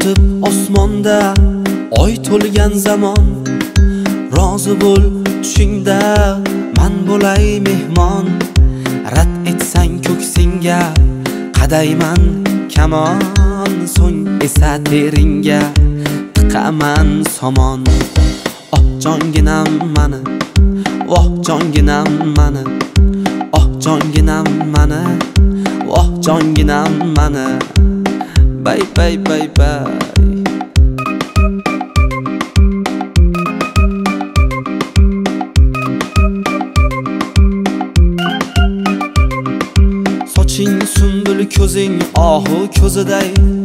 yotib osmonda oy to'lgan zamon, rozi bo'l tushingda man bo'lay mehmon. Rad etsang ko'ksingga qadayman kamon, so'ng esa teringga tiqaman somon. Oh jonginam mani, oh jonginam mani, oh jonginam mani, oh jonginam mani. Bay bay bay bay. Soching sunbul, ko'zing ohu ko'ziday,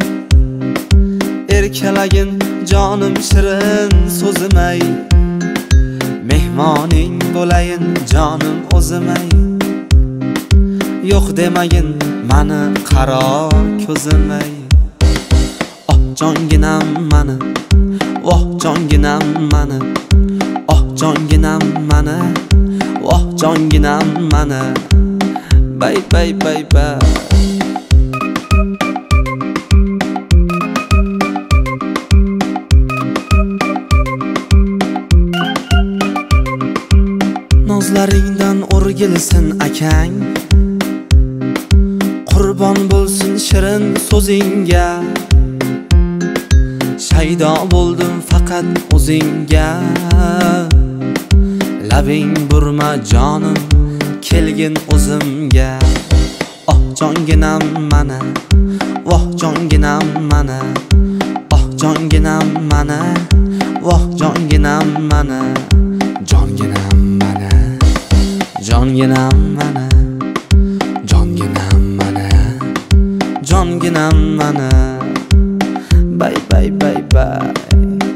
erkalagin jonim shirin so'zimay. Mehmoning bo'layin jonim o'zimay, yo'q demagin mani qaro ko'zimay. Oh jonginam mani, oh jonginam mani, oh jonginam mani, oh jonginam mani. Bay bay bay bay. Nozlaringdan o'rgilsin akang, qurbon bo'lsin shirin so'zingga. Shaydo bo'ldim faqat o'zingga, labing burma jonim kelgin o'zimga. Oh jonginam mani, voh jonginam mani, oh jonginam mani, voh jonginam mani. Jonginam mani, jonginam mani, jonginam mani, jonginam mani. Bay bay bay bay.